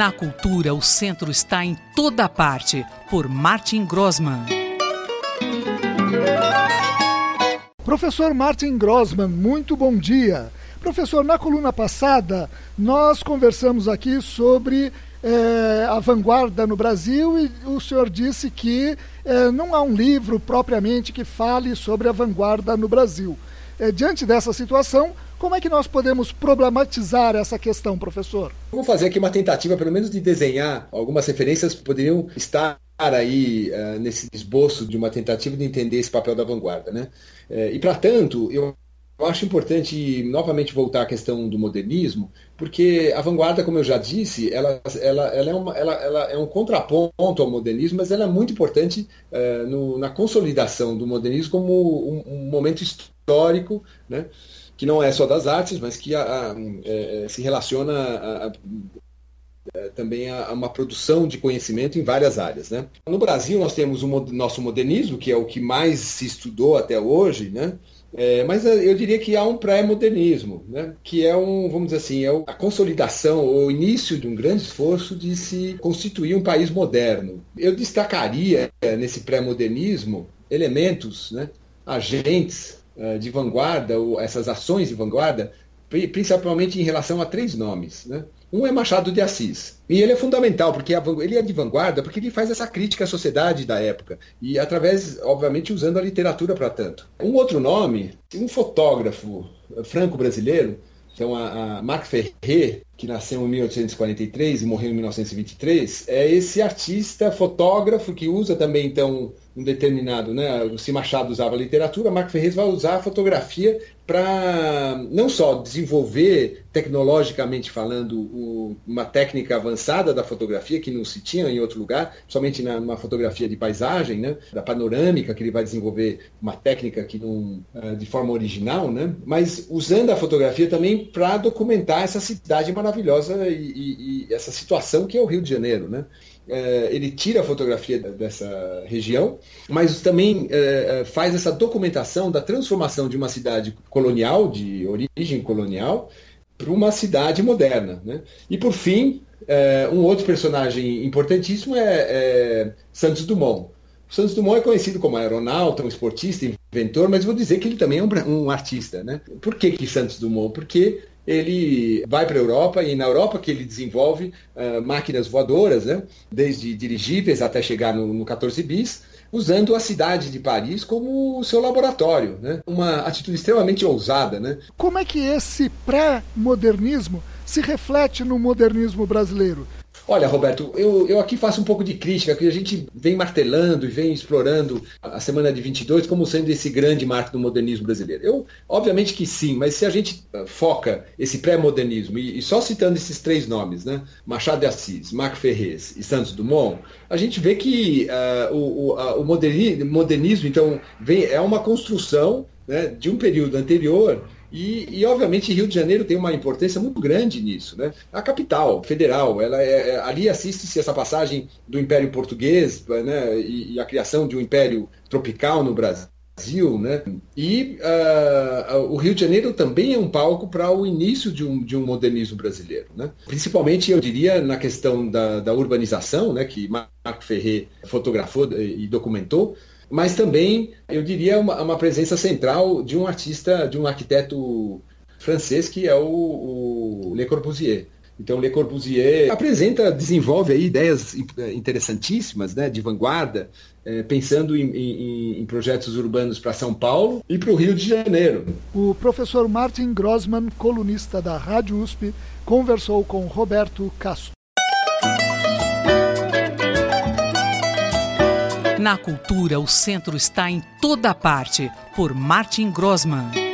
Na cultura, o centro está em toda parte, por Martin Grossmann. Professor Martin Grossmann, muito bom dia. Professor, na coluna passada, nós conversamos aqui sobre a vanguarda no Brasil e o senhor disse que não há um livro propriamente que fale sobre a vanguarda no Brasil. Diante dessa situação, como é que nós podemos problematizar essa questão, professor? Vou fazer aqui uma tentativa, pelo menos, de desenhar algumas referências que poderiam estar aí nesse esboço de uma tentativa de entender esse papel da vanguarda, né? E, para tanto, eu acho importante novamente voltar à questão do modernismo, porque a vanguarda, como eu já disse, ela é um contraponto ao modernismo, mas ela é muito importante na consolidação do modernismo como um momento histórico, né? Que não é só das artes, mas que se relaciona também a uma produção de conhecimento em várias áreas, né? No Brasil nós temos o nosso modernismo, que é o que mais se estudou até hoje, né? Mas eu diria que há um pré-modernismo, né? Que vamos dizer assim, a consolidação, o início de um grande esforço de se constituir um país moderno. Eu destacaria nesse pré-modernismo elementos, né? Agentes de vanguarda, ou essas ações de vanguarda, principalmente em relação a 3 nomes, né? Um é Machado de Assis, e ele é fundamental, porque ele é de vanguarda, porque ele faz essa crítica à sociedade da época, e através, obviamente, usando a literatura para tanto. Um outro nome, um fotógrafo franco-brasileiro, então a Marc Ferré, que nasceu em 1843 e morreu em 1923, é esse artista, fotógrafo, que usa também, então, um determinado, né? Se Machado usava a literatura, Marc Ferré vai usar a fotografia para não só desenvolver, tecnologicamente falando, uma técnica avançada da fotografia, que não se tinha em outro lugar, somente numa fotografia de paisagem, né? Da panorâmica, que ele vai desenvolver uma técnica que não, de forma original, né? Mas usando a fotografia também para documentar essa cidade maravilhosa e essa situação que é o Rio de Janeiro, né? Ele tira a fotografia dessa região, mas também faz essa documentação da transformação de uma cidade colonial, de origem colonial, para uma cidade moderna, né? E, por fim, um outro personagem importantíssimo é Santos Dumont. Santos Dumont é conhecido como aeronauta, um esportista, inventor, mas vou dizer que ele também é um artista, né? Por que Santos Dumont? Porque ele vai para a Europa, e na Europa que ele desenvolve máquinas voadoras, né? Desde dirigíveis até chegar no 14 bis, usando a cidade de Paris como seu laboratório, né? Uma atitude extremamente ousada, né? Como é que esse pré-modernismo se reflete no modernismo brasileiro? Olha, Roberto, eu aqui faço um pouco de crítica, que a gente vem martelando e vem explorando a Semana de 22 como sendo esse grande marco do modernismo brasileiro. Obviamente que sim, mas se a gente foca esse pré-modernismo, e só citando esses 3 nomes, né? Machado de Assis, Marc Ferré e Santos Dumont, a gente vê que o modernismo, então, é uma construção, né, de um período anterior. E, obviamente, Rio de Janeiro tem uma importância muito grande nisso, né? A capital federal, ali assiste-se essa passagem do Império Português, né, e a criação de um império tropical no Brasil, né? E o Rio de Janeiro também é um palco para o início de um modernismo brasileiro, né? Principalmente, eu diria, na questão da urbanização, né, que Marc Ferré fotografou e documentou, mas também, eu diria, uma presença central de um artista, de um arquiteto francês, que é o Le Corbusier. Então, Le Corbusier desenvolve aí ideias interessantíssimas, né, de vanguarda, pensando em projetos urbanos para São Paulo e para o Rio de Janeiro. O professor Martin Grossmann, colunista da Rádio USP, conversou com Roberto Castro. Na cultura, o centro está em toda parte, por Martin Grossmann.